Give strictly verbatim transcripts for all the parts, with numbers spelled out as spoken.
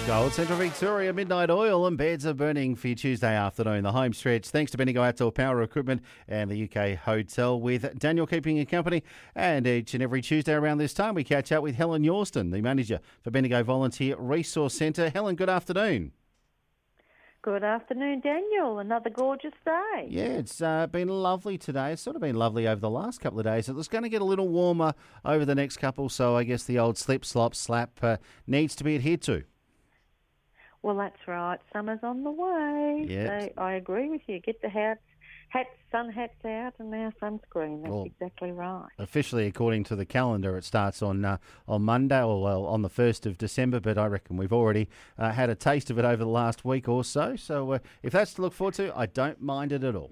Gold Central Victoria, Midnight Oil and beds are burning for your Tuesday afternoon, the home stretch. Thanks to Bendigo Outdoor Power Equipment and the U K Hotel with Daniel keeping you company. And each and every Tuesday around this time, we catch up with Helen Yorston, the manager for Bendigo Volunteer Resource Centre. Helen, good afternoon. Good afternoon, Daniel. Another gorgeous day. Yeah, it's uh, been lovely today. It's sort of been lovely over the last couple of days. It's going to get a little warmer over the next couple, so I guess the old slip, slop, slap uh, needs to be adhered to. Well, that's right. Summer's on the way. Yep. So I agree with you. Get the hats, hats, sun hats out and now sunscreen. That's well, exactly right. Officially, according to the calendar, it starts on uh, on Monday, or well, on the first of December, but I reckon we've already uh, had a taste of it over the last week or so. So uh, if that's to look forward to, I don't mind it at all.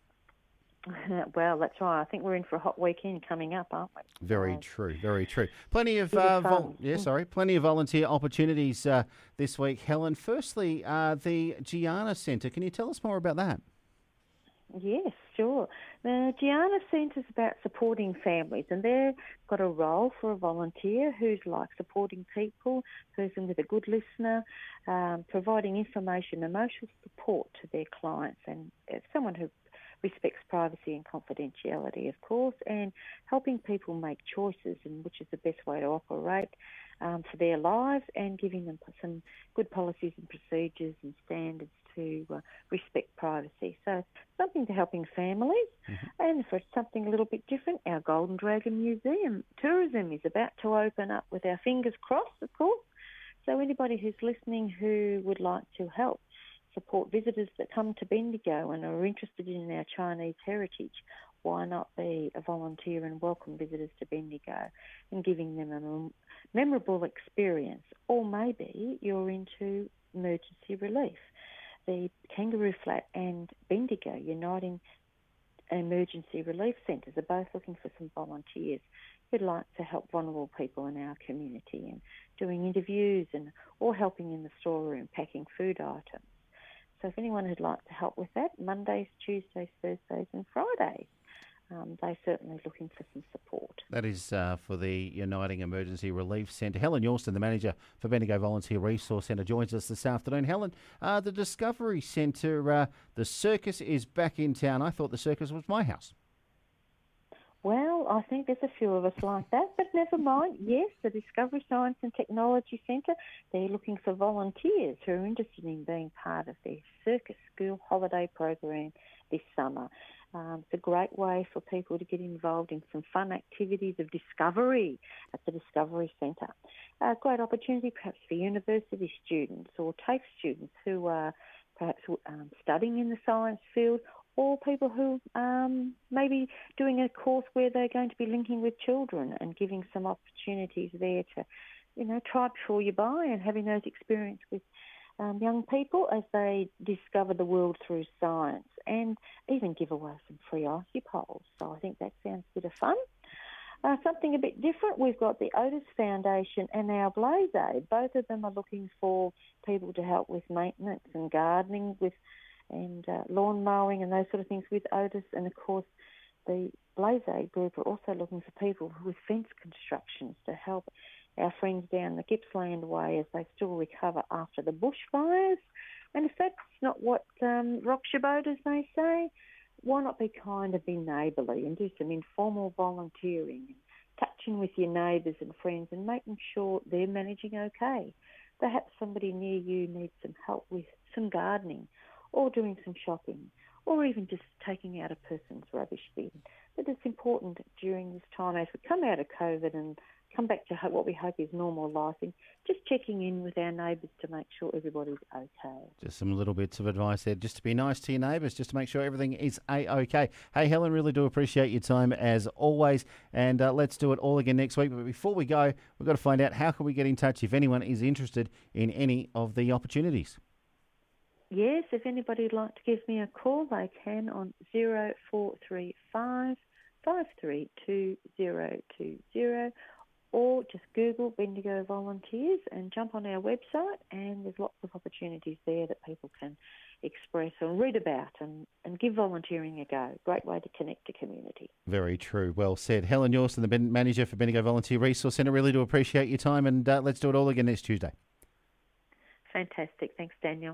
Well, that's right. I think we're in for a hot weekend coming up, aren't we? Very uh, true, very true. Plenty of, Bit uh, of vol- fun. yeah, sorry, plenty of volunteer opportunities uh, this week, Helen. Firstly, uh, the Gianna Centre. Can you tell us more about that? Yes, sure. The Gianna Centre is about supporting families, and they've got a role for a volunteer who's like supporting people, person with a good listener, um, providing information, emotional support to their clients, and uh, someone who respects privacy and confidentiality, of course, and helping people make choices and which is the best way to operate um, for their lives, and giving them some good policies and procedures and standards to uh, respect privacy. So something to helping families. Mm-hmm. And for something a little bit different, our Golden Dragon Museum tourism is about to open up, with our fingers crossed, of course. So anybody who's listening who would like to help support visitors that come to Bendigo and are interested in our Chinese heritage, why not be a volunteer and welcome visitors to Bendigo and giving them a memorable experience? Or maybe you're into emergency relief. The Kangaroo Flat and Bendigo Uniting Emergency Relief Centres are both looking for some volunteers who'd like to help vulnerable people in our community, and doing interviews and or helping in the storeroom packing food items. So if anyone would like to help with that, Mondays, Tuesdays, Thursdays and Fridays, um, they're certainly looking for some support. That is uh, for the Uniting Emergency Relief Centre. Helen Yorston, the manager for Bendigo Volunteer Resource Centre, joins us this afternoon. Helen, uh, the Discovery Centre, uh, the circus is back in town. I thought the circus was my house. Well, I think there's a few of us like that, but never mind. Yes, the Discovery Science and Technology Centre, they're looking for volunteers who are interested in being part of their circus school holiday program this summer. Um, it's a great way for people to get involved in some fun activities of discovery at the Discovery Centre. A great opportunity perhaps for university students or TAFE students who are perhaps um, studying in the science field, or people who um, may be doing a course where they're going to be linking with children and giving some opportunities there to, you know, try before you buy, and having those experiences with um, young people as they discover the world through science, and even give away some free icy poles. So I think that sounds a bit of fun. Uh, something a bit different, we've got the Otis Foundation and our Blaze Aid. Both of them are looking for people to help with maintenance and gardening, with and uh, lawn mowing and those sort of things with Otis. And of course the Blaze Aid group are also looking for people with fence constructions to help our friends down the Gippsland Way as they still recover after the bushfires. And if that's not what um, rocks your boat, as they say, why not be kind and be neighbourly and do some informal volunteering and touching with your neighbours and friends and making sure they're managing okay. Perhaps somebody near you needs some help with some gardening, or doing some shopping, or even just taking out a person's rubbish bin. But it's important during this time, as we come out of COVID and come back to what we hope is normal life, and just checking in with our neighbours to make sure everybody's okay. Just some little bits of advice there, just to be nice to your neighbours, just to make sure everything is A-OK. Hey, Helen, really do appreciate your time as always, and uh, let's do it all again next week. But before we go, we've got to find out, how can we get in touch if anyone is interested in any of the opportunities? Yes, if anybody would like to give me a call, they can on zero four three five, five three two, zero two zero, or just Google Bendigo Volunteers and jump on our website, and there's lots of opportunities there that people can express and read about and, and give volunteering a go. Great way to connect to community. Very true. Well said. Helen Yorston, the ben- manager for Bendigo Volunteer Resource Centre, really do appreciate your time, and uh, let's do it all again next Tuesday. Fantastic. Thanks, Daniel.